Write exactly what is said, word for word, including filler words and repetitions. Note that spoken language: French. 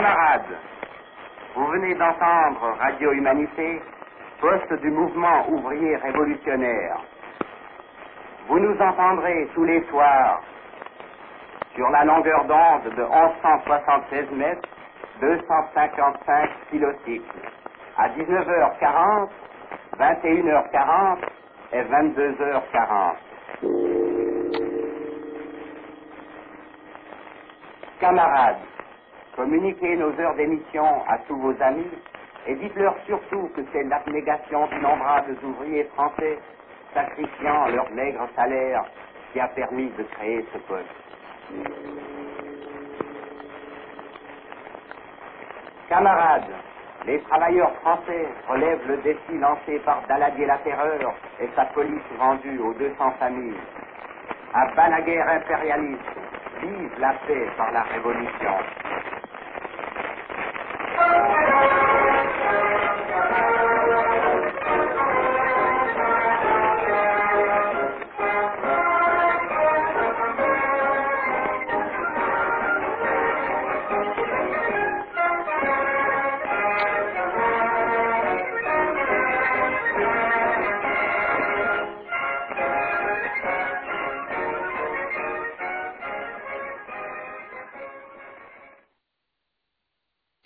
Camarades, vous venez d'entendre Radio Humanité, poste du mouvement ouvrier révolutionnaire. Vous nous entendrez tous les soirs sur la longueur d'onde de onze cent soixante-seize mètres, deux cent cinquante-cinq kilocycles, à dix-neuf heures quarante, vingt et une heures quarante et vingt-deux heures quarante. Camarades, communiquez nos heures d'émission à tous vos amis et dites-leur surtout que c'est l'abnégation d'innombrables ouvriers français sacrifiant leur maigre salaire qui a permis de créer ce poste. Camarades, les travailleurs français relèvent le défi lancé par Daladier la Terreur et sa police vendue aux deux cents familles. À bas la guerre impérialiste, vive la paix par la révolution.